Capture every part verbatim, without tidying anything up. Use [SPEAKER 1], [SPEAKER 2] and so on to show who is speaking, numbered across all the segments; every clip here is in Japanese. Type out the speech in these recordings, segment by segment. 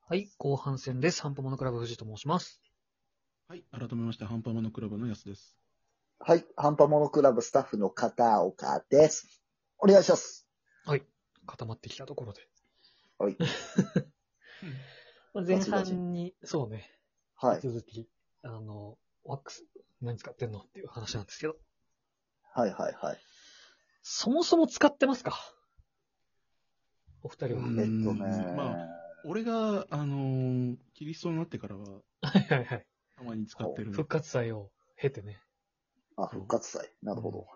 [SPEAKER 1] はい、後半戦です。ハンパモノクラブ藤と申します。
[SPEAKER 2] はい、改めまして、ハンパモノクラブのやすです。
[SPEAKER 3] はい、ハンパモノクラブスタッフの片岡です。お願いします。
[SPEAKER 1] はい、固まってきたところで。
[SPEAKER 3] はい。
[SPEAKER 1] 前半に、そうね、
[SPEAKER 3] はい
[SPEAKER 1] 引き。続き、あの、ワックス何使ってんのっていう話なんですけど、
[SPEAKER 3] はいはいはい。
[SPEAKER 1] そもそも使ってますかお二人は。
[SPEAKER 2] うーん
[SPEAKER 3] えっとね、
[SPEAKER 2] まあ、俺が、あのーキリストになってからは、
[SPEAKER 1] はいはいはい。
[SPEAKER 2] たまに使ってるね。
[SPEAKER 1] 復活祭を経てね。
[SPEAKER 3] あ、復活祭。なるほど。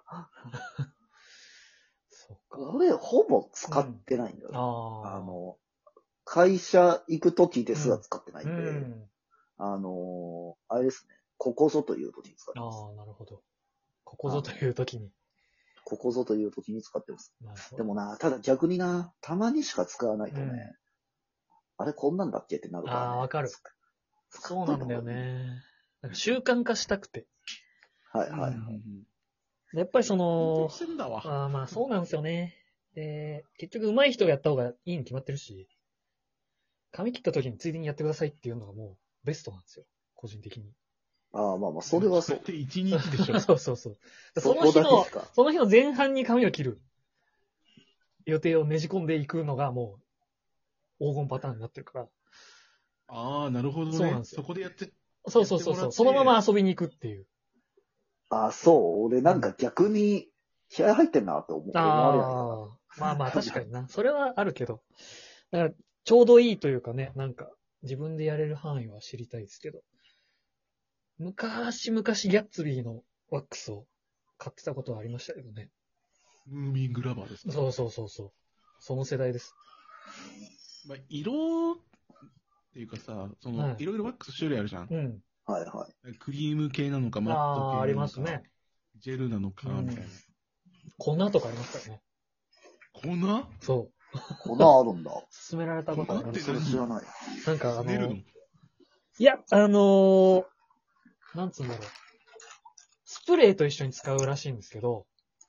[SPEAKER 1] そうか。
[SPEAKER 3] 俺、ほぼ使ってないんだよね。
[SPEAKER 1] ああ。
[SPEAKER 3] あの、会社行く時ですら使ってないんで、
[SPEAKER 1] うん。
[SPEAKER 3] あの、あれですね。ここぞという時に使ってます。
[SPEAKER 1] ああ、なるほど。ここぞという時に。
[SPEAKER 3] ここぞという時に使ってます。
[SPEAKER 1] なるほど。
[SPEAKER 3] でもな、ただ逆にな、たまにしか使わないとね、
[SPEAKER 1] うん
[SPEAKER 3] あれこんなんだっけってなるから、ね。
[SPEAKER 1] ああ、わかる。そうなんだよね。なんか習慣化したくて。
[SPEAKER 3] はいはい。
[SPEAKER 2] うんうんうん
[SPEAKER 1] やっぱりその、
[SPEAKER 2] してるんだわ。
[SPEAKER 1] あまあそうなんですよね。で、結局上手い人がやった方がいいに決まってるし、髪切った時についでにやってくださいっていうのがもうベストなんですよ。個人的に。
[SPEAKER 3] ああ、まあまあ、それはそう。
[SPEAKER 2] って一日でしょ。
[SPEAKER 1] そうそうそう。そ
[SPEAKER 3] そこ
[SPEAKER 1] の日の
[SPEAKER 3] だけか、
[SPEAKER 1] その日の前半に髪を切る予定をねじ込んでいくのがもう黄金パターンになってるから。
[SPEAKER 2] ああ、なるほどね。
[SPEAKER 1] そうなんですよ
[SPEAKER 2] そこでやって、
[SPEAKER 1] そうそうそうそう。
[SPEAKER 2] やってもらって
[SPEAKER 1] そのまま遊びに行くっていう。
[SPEAKER 3] あ、そう。俺なんか逆に気合入ってんなって思う。思われないか
[SPEAKER 1] ああ、まあまあ確かにな。それはあるけど。だから、ちょうどいいというかね、なんか、自分でやれる範囲は知りたいですけど。昔々ギャッツビーのワックスを買ってたことはありましたけどね。
[SPEAKER 2] ムーミングラバーですか。
[SPEAKER 1] そうそうそうそう。その世代です。
[SPEAKER 2] まあ、色っていうかさ、その、
[SPEAKER 1] はい
[SPEAKER 2] いろいろワックス種類あるじゃん。
[SPEAKER 1] うん。
[SPEAKER 3] な。はいはい。
[SPEAKER 2] クリーム系なのか、マット系なのか、
[SPEAKER 1] ああ、ありますね。
[SPEAKER 2] ジェルなのか、
[SPEAKER 1] うん
[SPEAKER 2] みたいな。
[SPEAKER 1] 粉とかありますからね。
[SPEAKER 2] 粉
[SPEAKER 1] そう。
[SPEAKER 3] 粉あるんだ。
[SPEAKER 1] 勧められたことあります
[SPEAKER 2] 粉って何
[SPEAKER 3] それ知らない。
[SPEAKER 1] なんかあの、
[SPEAKER 2] 練るの
[SPEAKER 1] いや、あのー、なんつうんだろう。スプレーと一緒に使うらしいんですけど、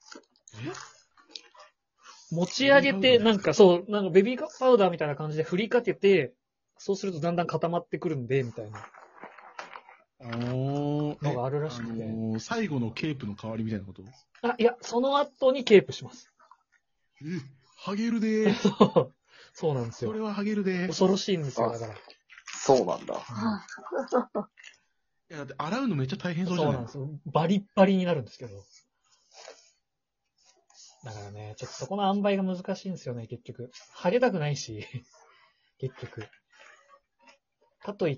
[SPEAKER 1] 持ち上げて、なんかそう、なんかベビーパウダーみたいな感じで振りかけて、そうするとだんだん固まってくるんで、みたいな
[SPEAKER 2] の
[SPEAKER 1] のがあるらしくて。
[SPEAKER 2] あのー最後のケープの代わりみたいなこと
[SPEAKER 1] あ、いや、その後にケープします。
[SPEAKER 2] え、ハゲるでー。
[SPEAKER 1] そうそうなんですよ。
[SPEAKER 2] それはハゲるでー。
[SPEAKER 1] 恐ろしいんですよ、
[SPEAKER 3] あ
[SPEAKER 1] だから。
[SPEAKER 3] そうなんだ。
[SPEAKER 2] いや、だって洗うのめっちゃ大変そうじゃない
[SPEAKER 1] そうなんですよ。バリッバリになるんですけど。だからね、ちょっとそこの塩梅が難しいんですよね、結局。ハゲたくないし、結局。かといって、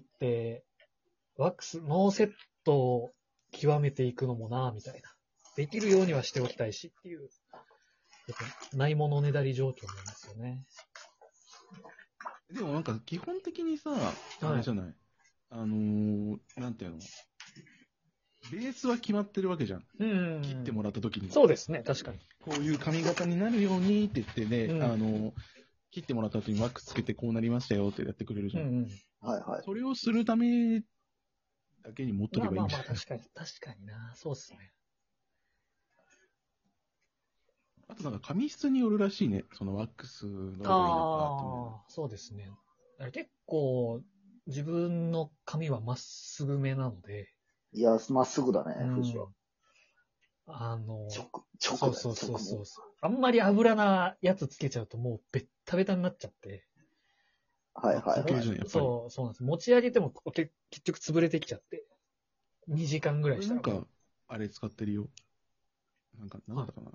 [SPEAKER 1] ワックス、ノーセットを極めていくのもなぁ、みたいな。できるようにはしておきたいしっていう、やっぱないものねだり状況なんですよね。
[SPEAKER 2] でもなんか基本的にさ、あれじゃない、あのー、なんていうのベースは決まってるわけじゃん。
[SPEAKER 1] うん。
[SPEAKER 2] 切ってもらった時に。
[SPEAKER 1] そうですね、確かに。
[SPEAKER 2] こういう髪型になるようにって言ってね、
[SPEAKER 1] うん
[SPEAKER 2] あのー、切ってもらった後にワックスつけてこうなりましたよってやってくれるじゃん。
[SPEAKER 1] うんうん。
[SPEAKER 3] はいはい。
[SPEAKER 2] それをするためだけに持っとけばいいんじゃない、
[SPEAKER 1] まあまあまあ、確かに、確かにな。そうっすね。
[SPEAKER 2] あとなんか髪質によるらしいね。そのワックスの部位のパート
[SPEAKER 1] ああ、そうですね。結構、自分の髪はまっすぐめなので、
[SPEAKER 3] いや、まっすぐだね、
[SPEAKER 1] うん
[SPEAKER 3] 藤は。
[SPEAKER 1] あの、
[SPEAKER 3] 直、直だよ。
[SPEAKER 1] そうそうそうそう
[SPEAKER 3] 直も
[SPEAKER 1] あんまり油なやつつけちゃうともうベッタベタになっちゃって。
[SPEAKER 3] はいはい
[SPEAKER 2] 固形
[SPEAKER 3] はい。
[SPEAKER 2] じゃんやっぱり。
[SPEAKER 1] そう、そうなんです。持ち上げてもけ結局潰れてきちゃって。にじかんぐらいしたら。
[SPEAKER 2] 俺なんか、あれ使ってるよ。なんか、なんだったかな。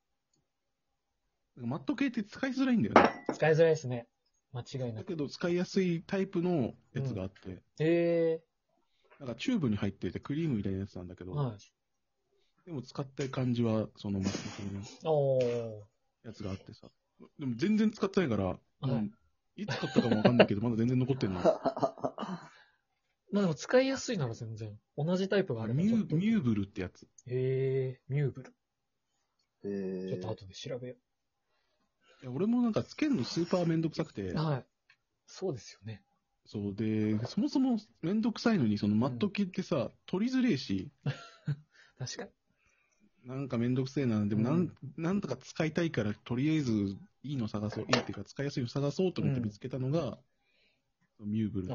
[SPEAKER 2] なんかマット系って使いづらいんだよね。
[SPEAKER 1] 使いづらいですね。間違いなく。
[SPEAKER 2] だけど使いやすいタイプのやつがあって、
[SPEAKER 1] へえ
[SPEAKER 2] なんかチューブに入っててクリームみたいなやつなんだけど、
[SPEAKER 1] ー、はい。
[SPEAKER 2] でも使った感じはそのマット系の
[SPEAKER 1] おー。
[SPEAKER 2] やつがあってさ。でも全然使ってないから、
[SPEAKER 1] はい
[SPEAKER 2] うんいつ買ったかもわかんないけど、まだ全然残ってるの。
[SPEAKER 1] まあでも使いやすいなら全然。同じタイプがあれば
[SPEAKER 2] ミ
[SPEAKER 1] ちょっと。
[SPEAKER 2] ュミューブルってやつ。
[SPEAKER 1] へえー、ミューブル。
[SPEAKER 3] え
[SPEAKER 1] ちょっと後で調べよ
[SPEAKER 2] いや俺もなんかつけるのスーパーめんどくさくて
[SPEAKER 1] う。、はい。そうですよね。
[SPEAKER 2] そうで、そもそもめんどくさいのに、そのマット系ってさ、取りづれえし、
[SPEAKER 1] 確かに。
[SPEAKER 2] なんかめんどくせえな。でもなん、
[SPEAKER 1] うん
[SPEAKER 2] なんとか使いたいから、とりあえずいいの探そう。いいっていうか、使いやすいの探そうと思って見つけたのが、 ミューブル。
[SPEAKER 1] ああ。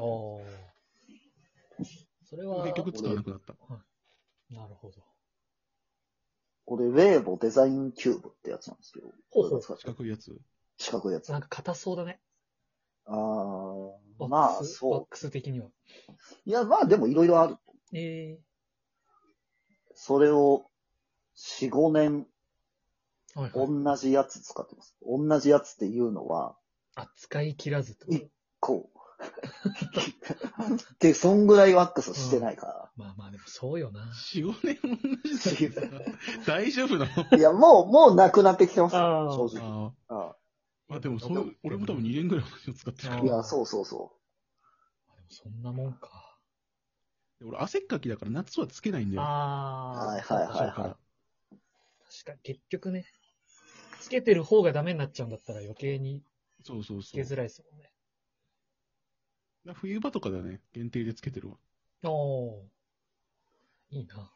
[SPEAKER 1] それは、
[SPEAKER 2] 結局使わなくなった。
[SPEAKER 1] なるほど。
[SPEAKER 3] これ、ウェーボデザインキューブってやつなんですけど。
[SPEAKER 1] ほうほう
[SPEAKER 2] 四角いやつ。
[SPEAKER 3] 四角いやつ。あ
[SPEAKER 1] なんか硬そうだね。
[SPEAKER 3] あー、
[SPEAKER 1] ワ
[SPEAKER 3] まあ、
[SPEAKER 1] ックス、
[SPEAKER 3] そう。
[SPEAKER 1] ワックス的には。
[SPEAKER 3] いや、まあでもいろいろある。
[SPEAKER 1] ええ
[SPEAKER 3] それを、よん、ごねん、
[SPEAKER 1] ー。はいはい。
[SPEAKER 3] 同じやつ使ってます。同じやつっていうのは、
[SPEAKER 1] あ、使い切らずってこと
[SPEAKER 3] 一個。で、そんぐらいワックスしてないか
[SPEAKER 1] まあまあでもそうよな。
[SPEAKER 2] よん、ごねん同じだけどさ大丈夫なの？
[SPEAKER 3] ら。いや、もう、もうなくなってきてます。
[SPEAKER 1] あー
[SPEAKER 3] 正直。
[SPEAKER 2] あ
[SPEAKER 3] あ
[SPEAKER 2] あ。あ、でもそう、俺も多分にねんぐらい同じの使ってるから。
[SPEAKER 3] あいや、そうそうそ
[SPEAKER 1] でもそんなもんか。
[SPEAKER 2] で俺、汗っかきだから夏はつけないんだよ。
[SPEAKER 1] ああ。
[SPEAKER 3] はいはいはい
[SPEAKER 2] だから。
[SPEAKER 1] 確かに、結局ね、つけてる方がダメになっちゃうんだったら余計に
[SPEAKER 2] そうそうそう。
[SPEAKER 1] つけづらいですもんね。
[SPEAKER 2] だ冬場とかだね、限定でつけてるわ。
[SPEAKER 1] おー。いいな。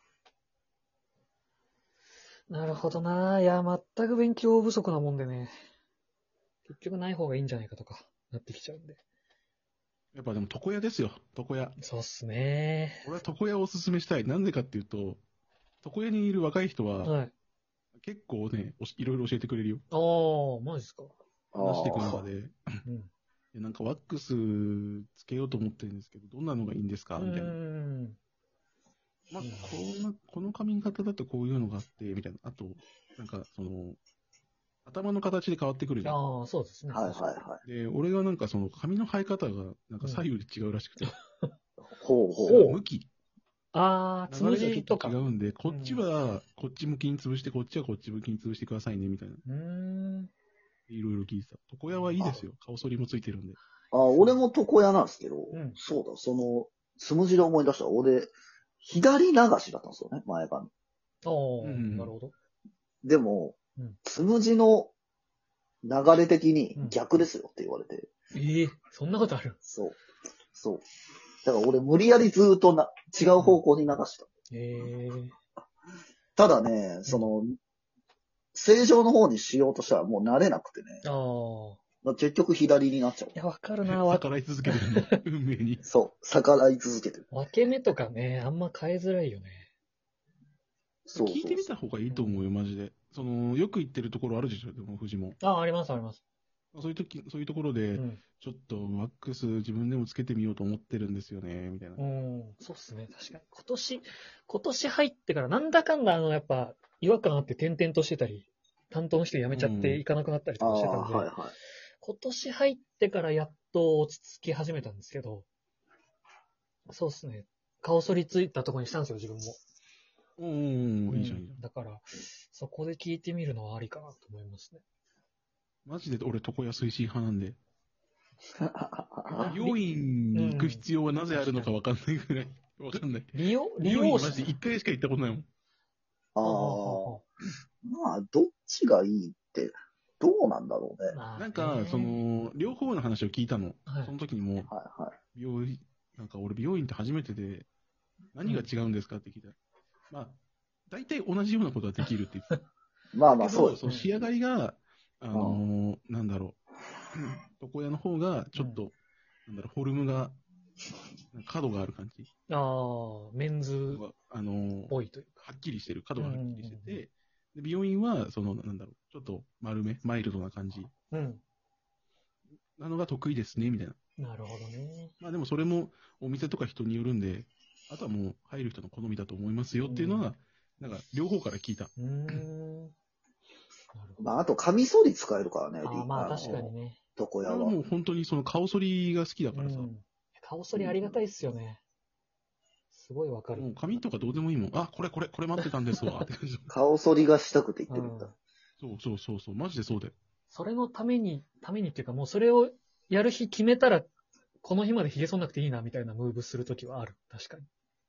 [SPEAKER 1] なるほどな。いや、全く勉強不足なもんでね。結局ない方がいいんじゃないかとか、なってきちゃうんで。
[SPEAKER 2] やっぱでも床屋ですよ、床屋。
[SPEAKER 1] そうっすね。
[SPEAKER 2] 俺は床屋をおすすめしたい。なんでかっていうと、床屋にいる若い人は、
[SPEAKER 1] はい。
[SPEAKER 2] 結構ね、おしいろいろ教えてくれるよ。
[SPEAKER 1] あー、マジですか。
[SPEAKER 3] う。
[SPEAKER 2] 話していく中で、
[SPEAKER 1] うん。
[SPEAKER 2] でなんかワックスつけようと思ってるんですけど、どんなのがいいんですか
[SPEAKER 1] う
[SPEAKER 2] みたいな。
[SPEAKER 1] ーん。
[SPEAKER 2] まあ
[SPEAKER 1] うん、
[SPEAKER 2] この、この髪型だとこういうのがあって、みたいな。あと、なんか、その、頭の形で変わってくるじゃん。
[SPEAKER 1] ああ、そうですね。
[SPEAKER 3] はいはいは
[SPEAKER 2] で、俺がなんかその髪の生え方が、なんか左右で違うらしくて。
[SPEAKER 3] い。ほうほ
[SPEAKER 1] ほう
[SPEAKER 3] う。
[SPEAKER 2] 向き、
[SPEAKER 1] ああ、つむ
[SPEAKER 2] 流れがちょっ
[SPEAKER 1] じとか。う
[SPEAKER 2] と違うんで、こっちはこっち向きに潰して、こっちはこっち向きに潰してくださいね、みたいな。
[SPEAKER 1] ーん。
[SPEAKER 2] いろいろ聞いてた。床屋はいいですよ。顔剃りもついてるんで。
[SPEAKER 3] あ、俺も床屋なんですけど、
[SPEAKER 1] うん
[SPEAKER 3] そうだ、その、つむじで思い出した。俺、左流しだったんですよね、前髪。
[SPEAKER 1] ああ、
[SPEAKER 2] うん
[SPEAKER 1] なるほど。
[SPEAKER 3] でも
[SPEAKER 1] うん、
[SPEAKER 3] つむじの流れ的に
[SPEAKER 1] うん
[SPEAKER 3] 逆ですよって言われて。
[SPEAKER 1] ええそんなことある。
[SPEAKER 3] そう。そう。だから俺無理やりずーっとな、違う方向に流した。
[SPEAKER 1] ええ
[SPEAKER 3] ただね、その、正常の方にしようとしたらもう慣れなくてね。
[SPEAKER 1] ああ。
[SPEAKER 3] 結局左になっちゃう
[SPEAKER 1] い。や、わかるな。わ
[SPEAKER 2] 逆らい続けてるの。運命に。
[SPEAKER 3] そう。逆らい続けてる。
[SPEAKER 1] 分け目とかね、あんま変えづらいよね。
[SPEAKER 3] そうそうそう。
[SPEAKER 2] 聞いてみた方がいいと思うよ、マジで。その、よく行ってるところあるでしょ、でも、富士も。
[SPEAKER 1] ああ、あります、あります。
[SPEAKER 2] そういう時、そういうところ
[SPEAKER 1] う
[SPEAKER 2] で、
[SPEAKER 1] ん。
[SPEAKER 2] ちょっとワックス自分でもつけてみようと思ってるんですよね、みたいな。
[SPEAKER 1] うん。そうっすね。確かに。今年、今年入ってからなんだかんだ、あの、やっぱ、違和感あって転々としてたり、担当の人辞めちゃって行かなくなったりと
[SPEAKER 3] ああ、
[SPEAKER 1] かしてたんで、
[SPEAKER 3] はいはい。
[SPEAKER 1] 今年入ってからやっと落ち着き始めたんですけど、そうっすね。顔剃りついたところにしたんですよ、自分も。
[SPEAKER 2] おー、いいじゃん、いいじゃん。
[SPEAKER 1] だから、そこで聞いてみるのはありかなと思いますね。
[SPEAKER 2] マジで俺、床屋推進派なんで。
[SPEAKER 1] あ
[SPEAKER 2] 美容院に行く必要はなぜあるのかわかんないぐらい。わかんない。
[SPEAKER 1] 利用、利
[SPEAKER 2] 美容院
[SPEAKER 1] 用
[SPEAKER 2] マジで一回しか行ったことないもん。
[SPEAKER 3] ああ、まあ、どっちがいいって、どうなんだろうね。
[SPEAKER 1] まあね
[SPEAKER 2] なんか、そ、の、両方の話を聞いたの。
[SPEAKER 1] はい
[SPEAKER 2] その時にも、
[SPEAKER 3] はいはい。
[SPEAKER 2] 美容院、なんか俺美容院って初めてで、何が違うんですかって聞いたら、まあ、大体同じようなことはできるって言ってた。
[SPEAKER 3] まあまあ、
[SPEAKER 2] けど、
[SPEAKER 3] そうですね。
[SPEAKER 2] その仕上がりが、あのーなんだろう、床屋の方がちょっと、なんだろう、フォルムが、角がある感じ。
[SPEAKER 1] ああ、メンズ
[SPEAKER 2] あのー
[SPEAKER 1] っぽいというか。
[SPEAKER 2] はっきりしてる、角がはっきりして
[SPEAKER 1] うんうん
[SPEAKER 2] て、で美容院は、その、なんだろう、ちょっと丸め、マイルドな感じ
[SPEAKER 1] うん。
[SPEAKER 2] なのが得意ですね、みたいな。
[SPEAKER 1] なるほどね。
[SPEAKER 2] まあでもそれもお店とか人によるんで、あとはもう入る人の好みだと思いますよっていうのは、なんか両方から聞いた。
[SPEAKER 1] うーん。なるほど。
[SPEAKER 3] まあ、あと、カミソリ使えるからね、
[SPEAKER 1] ああ、まあ
[SPEAKER 3] の
[SPEAKER 1] 確かにね。
[SPEAKER 3] 床屋は。
[SPEAKER 2] これはもう本当にその顔剃りが好きだからさ、
[SPEAKER 1] うん。顔剃りありがたいっすよね。すごいわかる。
[SPEAKER 2] もう髪とかどうでもいいもん。あ、これこれ、これ待ってたんですわ。って感じ
[SPEAKER 3] 顔剃りがしたくて言ってるんだ。
[SPEAKER 1] うん
[SPEAKER 2] そうそうそうそう、マジでそうだよ。
[SPEAKER 1] それのために、ためにっていうかもうそれをやる日決めたら、この日まで髭剃んなくていいなみたいなムーブするときはある。確かに。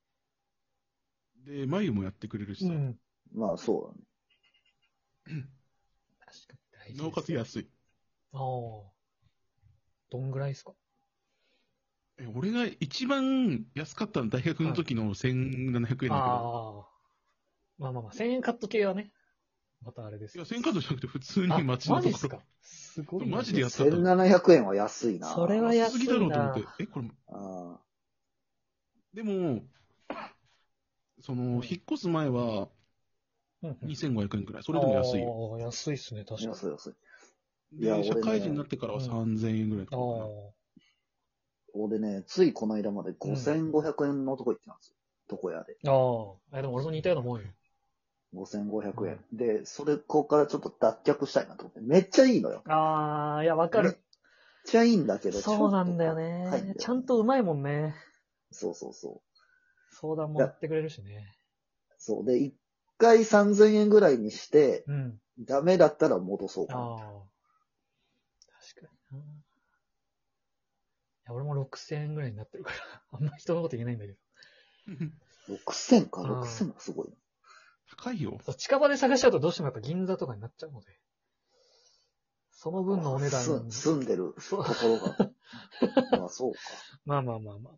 [SPEAKER 2] で、眉もやってくれるしさ、
[SPEAKER 1] ん。
[SPEAKER 3] まあ、そうだね。
[SPEAKER 1] 確かに大事です。
[SPEAKER 2] なおかつ安い。
[SPEAKER 1] ああ。どんぐらいですか？
[SPEAKER 2] え俺が一番安かったの大学の時のせんななひゃくえんだけど、
[SPEAKER 1] ああ。まあまあまあ、せんえんカット系はね。 またあれです
[SPEAKER 2] いや、
[SPEAKER 1] よ。
[SPEAKER 2] せんカードじゃなくて普通に
[SPEAKER 1] あ、
[SPEAKER 2] 街のところ
[SPEAKER 1] マジっすか。すごいな。
[SPEAKER 2] マジでやったんだ
[SPEAKER 3] せんななひゃくえんは安いな。
[SPEAKER 1] それは安い
[SPEAKER 2] 安すぎだろうと思って
[SPEAKER 1] な。。
[SPEAKER 2] え、これ、
[SPEAKER 3] あ
[SPEAKER 2] でも、その、引っ越す前は
[SPEAKER 1] うんうん
[SPEAKER 2] にせんごひゃくえんくらい。それでも安いよ。
[SPEAKER 1] ああ、安いっすね、
[SPEAKER 3] あ、
[SPEAKER 1] 確かに。
[SPEAKER 3] 安い安い。いや
[SPEAKER 2] で、社
[SPEAKER 3] 俺ね
[SPEAKER 2] 会人になってからはさんぜんえんぐらいか
[SPEAKER 1] あ
[SPEAKER 2] かるかな。
[SPEAKER 1] あ。
[SPEAKER 3] 俺ね、ついこの間までごせんごひゃくえんのとこ行ってたんですよ。床屋で。
[SPEAKER 1] ああ。え、でも俺も似たようなもんよ。
[SPEAKER 3] ごせんごひゃくえん。で、それ、ここからちょっと脱却したいなと思って。めっちゃいいのよ。
[SPEAKER 1] ああ、いや、わか
[SPEAKER 3] めっ
[SPEAKER 1] る。
[SPEAKER 3] ちゃいいんだけど、
[SPEAKER 1] そうなんだよ
[SPEAKER 3] ちょっと高いんだよ
[SPEAKER 1] ね。ちゃんとうまいもんね。
[SPEAKER 3] そうそうそう。
[SPEAKER 1] 相談も乗ってくれるしね。
[SPEAKER 3] そう。で、一回さんぜんえんぐらいにして、
[SPEAKER 1] うん。
[SPEAKER 3] ダメだったら戻そうかな。
[SPEAKER 1] ああ。確かにな。いや、俺もろくせんえんぐらいになってるから、あんま人のこと言えないんだけど。
[SPEAKER 3] ろくせんか、
[SPEAKER 1] うん
[SPEAKER 3] ろくせんがすごいな。
[SPEAKER 2] 高いよ。
[SPEAKER 1] そう近場で探しちゃうとどうしてもやっぱ銀座とかになっちゃうので。その分のお値段。
[SPEAKER 3] す住んでるところが。まあそうか。
[SPEAKER 1] まあまあまあまあ。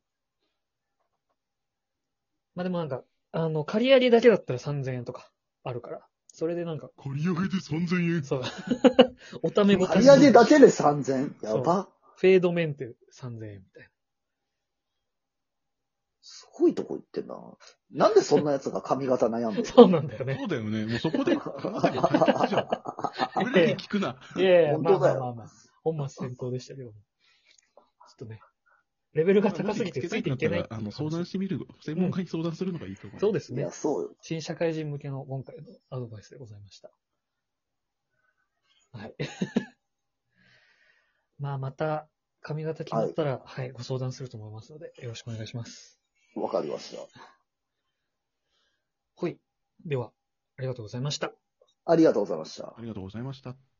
[SPEAKER 1] まあでもなんか、あの、借り上げだけだったらさんぜんえんとかあるから。それでなんか、
[SPEAKER 2] 借り上げでさんぜんえん。
[SPEAKER 1] そう。おためご
[SPEAKER 3] 借り上げだけでさんぜん？やば。
[SPEAKER 1] フェードメンテさんぜんえんみたいな。
[SPEAKER 3] すごいとこ行ってんな。なんでそんな奴が髪型悩んでる
[SPEAKER 1] そうなんだよね
[SPEAKER 2] そ。うだよね。もうそこで、まさに解決じゃん。俺らに聞くな。
[SPEAKER 1] いやいや、まあ
[SPEAKER 3] 本当だよ
[SPEAKER 1] まあまあまあ。本末転倒でしたけども。ちょっとね、レベルが高すぎてついていけないっていう
[SPEAKER 2] あの、相談してみる、専門家に相談するのがいいと思う。
[SPEAKER 1] そうですね
[SPEAKER 3] いや、。そうよ。
[SPEAKER 1] 新社会人向けの今回のアドバイスでございました。はい。まあ、また、髪型決まったら、はい、ご相談すると思いますので、よろしくお願いします。
[SPEAKER 3] わかりました。
[SPEAKER 1] ほい。では、ありがとうございました。
[SPEAKER 3] ありがとうございました
[SPEAKER 2] あ。りがとうございました。